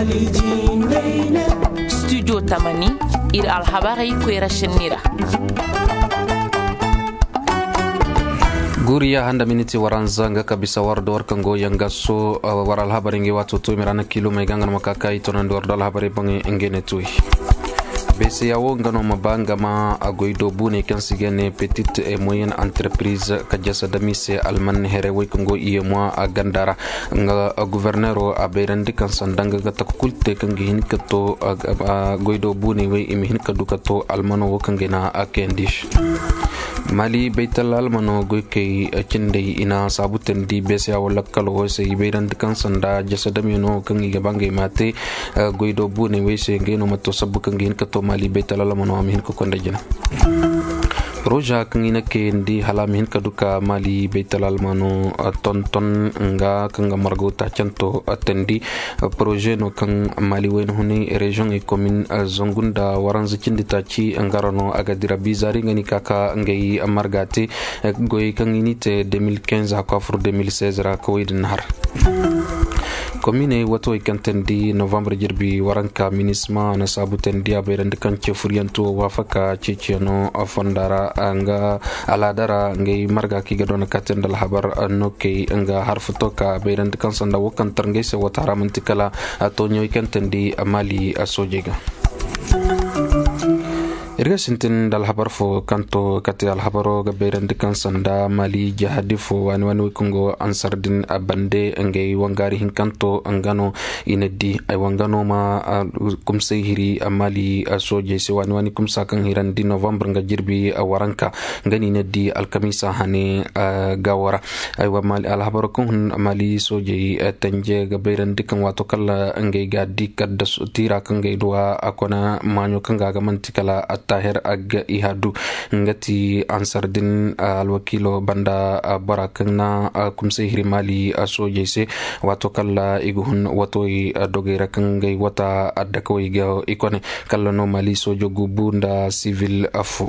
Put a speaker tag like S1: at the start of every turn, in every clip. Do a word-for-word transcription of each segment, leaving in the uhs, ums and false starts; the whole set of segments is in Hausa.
S1: studio tamani ir alhabari kwera shenira
S2: guriya handa miniti waranzanga kabisa wardo warkango yanga so uh, waral habari ngi watu tu mirana kilo meganga makaka itonan dordal habari bangi ngene tui bese yawo ngano mabanga ma agoido bune kansigene petite et moyenne entreprise kajasa damise alman herewe kongo iemwa agandara nga gouverneur aberandi kansandanga gatakulte kangi hinkato agoido bune we imihin kadukato almano wokangena akendish mali baital almano goykay cindey ina sabuten di bese yawo lakkalo wose iberandi kansanda jasadamino kangi gabange mate goido bune we se ngeno matto sabu kangi hinkato mali baital almano amin ko kondajina roja kangina kendi halamin kaduka mali baital almano tonton nga kanga margota chanto atendi projet no kang mali wen huni region e commune zongunda waranza cindita ci ngarano agadira bizari ngani kaka ngay margati goy kanginite deux mille quinze ha kofur deux mille seize ra ko widin har commune wato ikantendi novembre jirbi waranka minisma na sabutendi aberende kanche furianto wafaka chichiano afondara anga aladara ngay marga kiga dona katendal habar noke anga harfutoka aberende kansanda wakantar ngay se watara mantikala atonyo ikantendi amali asojega irga sintin dal habar fo kanto kati al habaro gaberende kansanda mali jahadi fo wani wani kongo ansardin abande ngey wangari hin kanto angano inedi ay wangano ma kumse hiri amali soje se wani wani kumsa kan hirandi november nga jirbi waranka ngani inedi alkamisa hane gawara ay wa mali al habaro kun mali soje tanje gaberende kan wato kala ngey gadi kadda tira kan ngey doa akona manyo kan ga mantikala tahir ag ihadu ngati ansardin alwakilo banda barakna kumse hirimali sojeese wato kala iguhun wato dogera kangai wata adako iga ikone kala no mali sojo gubunda civil afu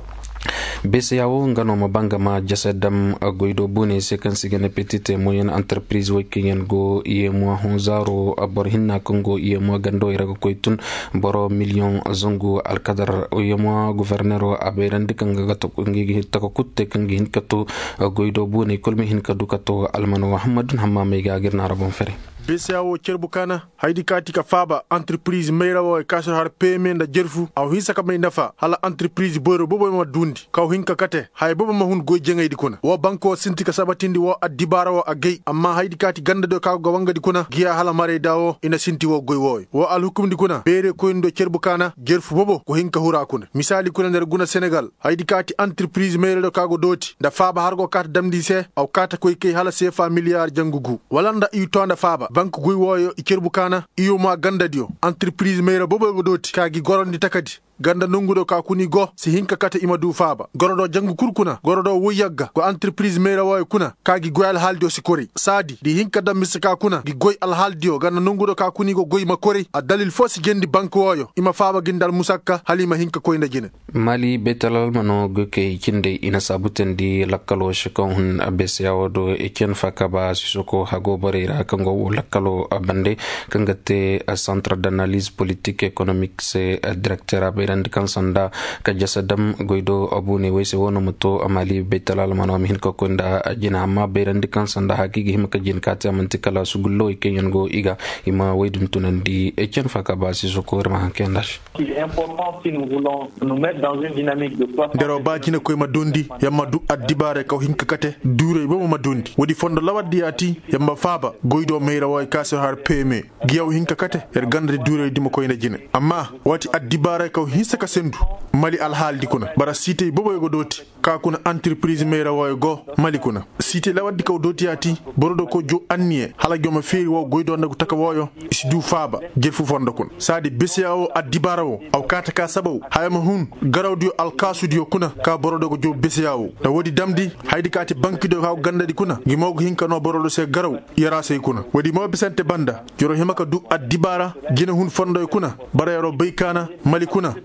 S2: bese yawo ngano mabanga ma jasadam goido bune sekansigene petite moyenne entreprise wakiyen go yemwa honzaro aborhinna kongo yemwa gando irago koitun boro million zongo alkadar yemwa gouverneur aberandi kanga gato ngi tako kutte kangi hinkato goido bune kolmi hinkadu kato almano muhammadun hamma mega agirna arabon fere
S3: besiawo cerbukana haydi kati ka faba entreprise mayrawo e kasar har payment da jerfu aw hisa ka may nafa hala entreprise boro bobo ma dundi kaw hinka kate hay bobo ma hun go jengay di kuna wo banko sinti ka sabatindi wo adibara wo agay amma haydi kati ganda do ka go wanga di kuna giya hala mare dawo ina sinti wo goy woy wo al hukum di kuna bere ko ndo cerbukana jerfu bobo ko hinka hura kuna misali kuna nder guna senegal haydi kati entreprise mayra ka go doti da faba har go kata damdi se aw kata koy kay hala sefa milliard jangugu walanda yu tonda faba banko goy woyo e cerbukana iyo ma ganda dio entreprise mayra bobo go doti kagi gorondi takadi ganda nungudo ka kuni go si hinka kata ima du faba gorodo jangu kurkuna gorodo wuyagga go entreprise mera way kuna kagi goyal haldio si kori sadi di hinka dam misaka kuna gi goy al haldio ganda nungudo ka kuni go goy makori a dalil fosi gendi banko woyo ima faba gindal musakka halima hinka koynda jine
S2: mali betalal mano goke kinde ina sabuten di lakkalo shikon hun abese yawodo e ken fakaba sisoko hago barira kango lakkalo abande kangate centre d'analyse politique économique c'est directeur rand kansanda ka jasadam goido abune wese wono muto amali betalal mano min ko konda jina amma berandi kansanda hakigi him ka jin kata mantikala sugullo kenyen go iga ima waydun tunandi e chen faka basi sokor ma kendash
S4: il est important si nous voulons nous mettre dans une dynamique de croissance
S3: dero bajina koy madundi yamma du addibare ka hinka kate dure bo madundi wodi fondo lawaddi ati yamma faba goido meira way kaso har peme giyaw hinka kate er gandre dure dimo koyna jine amma wati addibare ka hisaka sendu mali alhaldi kuna bara site bobo go doti ka kuna entreprise mera way go mali kuna site lawaddi ko doti ati borodo ko jo annie hala joma feeri wo goydo ndagu taka woyo isi du faaba jerfu fondo kun sadi besiawo adibarawo aw kata ka sabaw hayma hun garawdio alkasudio kuna ka borodo go jo besiawo da wodi damdi haydi kati banki do ka gandadi kuna gimogo hinkano borodo se garaw yara sey kuna wodi mo bisante banda joro himaka du adibara gina hun fondo kuna bara yaro baykana mali kuna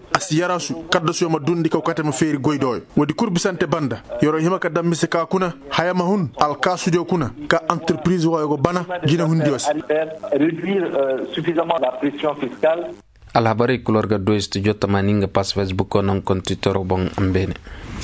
S3: asiyara su kadda su ma dundi kaw katama feeri goydoy wodi kurbisante banda yoro hima ka dammise ka kuna hayama hun al kasujo kuna ka entreprise wo go bana gina hundi os
S4: réduire suffisamment la pression fiscale.
S2: Alhabari kulorga do studio tamaninga pas Facebook on konti toro bon ambene.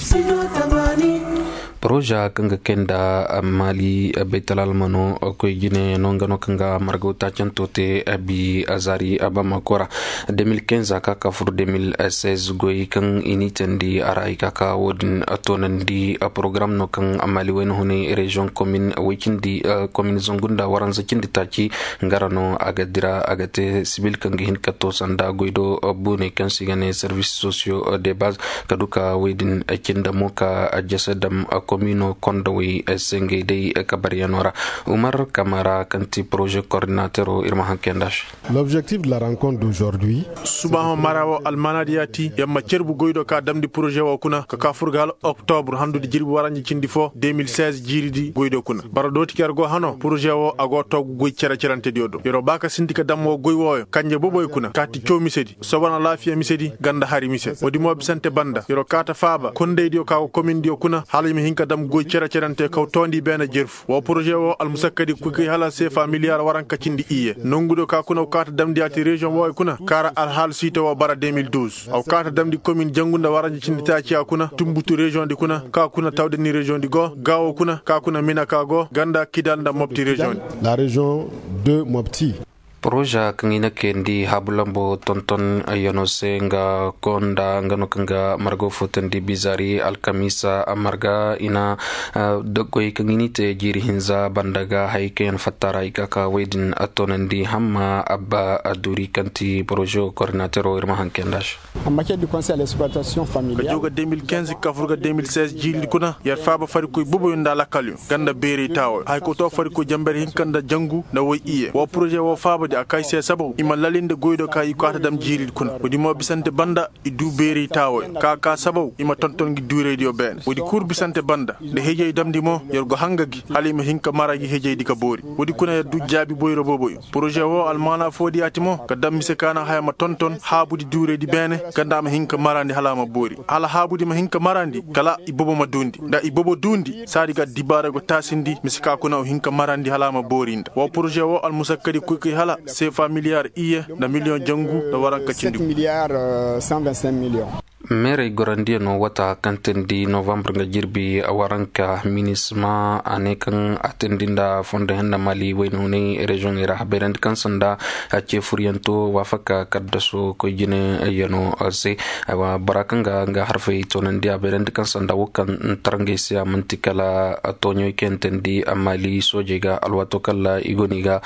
S2: Proja kanga kenda mali betalal mano ko gine no ngano kanga margo ta chantote abi azari abama kora deux mille quinze kaka fur deux mille seize goy kan initendi arai kaka wodin atonandi program no kan amali wen hone region commune wikindi commune zongunda waran zakindi tachi ngarano agadira agate civil kan hin kato sanda goido bune kan sigane service socio de base kaduka wedin kinda moka ajasadam commune Kondowi Senge dei Kabarianora Umar Kamara kanti projet coordinateur Irma Hankendash.
S5: L'objectif de la rencontre d'aujourd'hui
S3: Subaha Marawo Almanadiati yamma cerbu goydo ka damdi projet wa kuna ka kafurgal octobre handu di jirbi waranji cindi fo deux mille seize jiridi goydo kuna bara doti kergo hano projet wo ago tog goy cera cerante diodo yoro baka sindika dammo goy woyo kanje boboy kuna kati chow misedi sobana lafiya misedi ganda hari mise wodi mo bisante banda yoro kata faba konde dio ka commune dio kuna halimi hinka dam goy cera cerante kaw tondi bena jerfu wo projet wo al musakkadi kuki hala sefa milliard waran kacindi iye nongudo ka kuna kata damdi ati region wo kuna kara al hal sito wo bara deux mille douze aw kata damdi commune jangunda waranji cindi taci akuna tumbutu region di kuna ka kuna tawde ni region di go gawo kuna ka kuna mina ka go ganda kidanda mopti region
S5: la région de Mopti.
S2: Proja kangina kendi habulambo tonton ayonose nga konda ngano kanga margo fotendi bizari alkamisa amarga ina uh, dogoi kanginite jiri hinza bandaga haiken fatara ikaka wedin atonandi hamma abba aduri kanti projo coordinateur Irma Hankendash.
S6: En matière du conseil à l'exploitation familiale
S3: joga deux mille quinze kafurga deux mille seize jildi kuna yar faba fari ko bubo yunda lakalyo ganda beri tawo hay ko to fari ko jambere hinkanda jangu na woy iye wo projet wo faba de akay se sabo imalalinde goydo kay ko ata dam jildi kuna wodi mo bisante banda i du beri tawo ka ka sabo ima tonton gi dure dio ben wodi kur bisante banda de heje damdi mo yorgo hangagi halima hinka maragi heje dika bori wodi kuna du jabi boyro boboy projet wo almana fodi atimo ka dam mise kana hayma tonton habudi dure di bene ganda ma hinka marandi halama bori ala habudi ma hinka marandi kala ibobo ma dundi da ibobo dundi sadi ga dibare go tasindi misika kuna hinka marandi halama borinda wo projet wo al musakkadi kuki hala sefa milliard iye na million jangu da waranka cindi
S6: milliard cent vingt-cinq millions.
S2: Mere gorandia no wata kantendi November nga jirbi waranka minisma anekan atendinda fonda henda mali wayno ne region ira berend kansanda ache furianto wafaka kaddaso ko jine yano ase wa barakanga nga harfe tonandia berend kansanda wokan tarange sia mantikala atonyo kentendi amali sojega alwato kala igoniga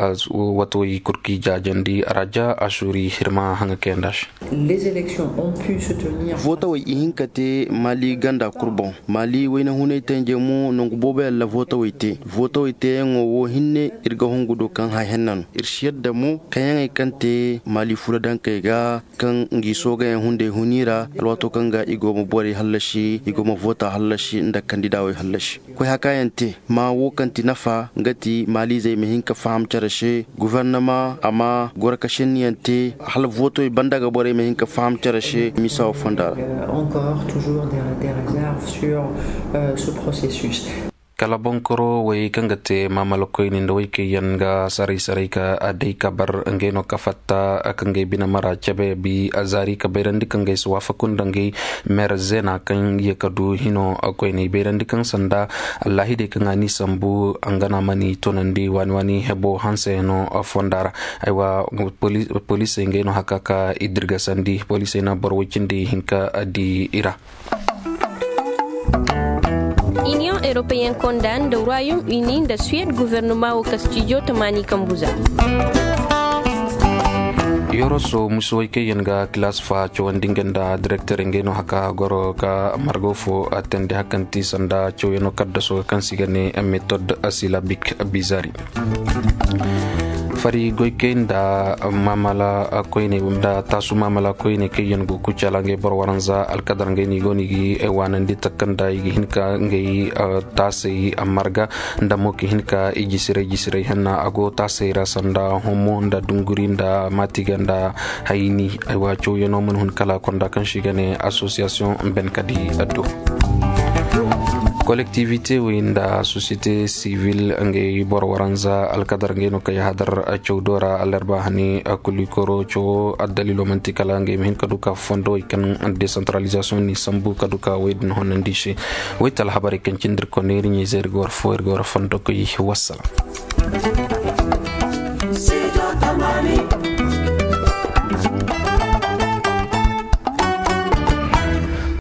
S2: wato ikurki jajandi araja ashuri hirma hanga kendash.
S7: Les élections ont pu se tenir
S8: vota wa ihinkate mali ganda kurbon mali wayna hune tenje mu nongo bobe la vota wite vota wite ngo wo hinne irga hongudo kan ha hennan irshiyadda mu kayan kante mali fura dan kai ga kan ngi soga hunde hunira alwato kanga igo mo bori hallashi igo mo vota hallashi nda kandida way hallashi ko hakayante ma wo kanti nafa ngati mali zai mehinka faham charashe gouvernement ama goraka sheniyante hal voto bandaga bore mehinka faham charashe misa
S7: Euh, encore toujours des, des réserves sur euh, ce processus.
S2: Kalabonkoro way kangate mamaloko ininda way yanga sari sari ka adai kabar ngeno kafata akange bina mara chabe bi azari ka berandi kange swafa kundange merzena kan yakadu hino akoini berandi kan sanda allahi de kan ani sambu angana mani tonandi wanwani hebo hanse no fondara aywa police police ngeno hakaka idirga sandi police na borwchindi hinka adi ira.
S9: Union européenne condamne le Royaume-Uni de Suède gouvernement au Castillo Tamani Kambuza.
S2: Yoroso musoike yanga class fa chowandingenda director ngeno haka goro ka margofo atende hakanti sanda choyeno kaddaso kansigane method asilabik bizari. fari goyken da mamala koyne da tasu mamala koyne kayen go kucala nge bor waranza alkadar nge ni goni gi e wanandi takanda yi hinka nge tasi amarga ndamo ki hinka ijisire jisire hanna ago tasi rasanda homo nda dunguri nda matiga nda hayini ay wacho yeno mun hun kala konda kan shigane association ben kadi addo collectivité winda société civile nge bor waranza alkadar nge no kay hadar chowdora alerba hani kulikoro cho adalilo mantikala nge min kaduka fondo ikan decentralisation ni sambu kaduka wedin honandishi wetal habari kan cindir koneri ni zer gor foer gor fondo ko yi wassalam.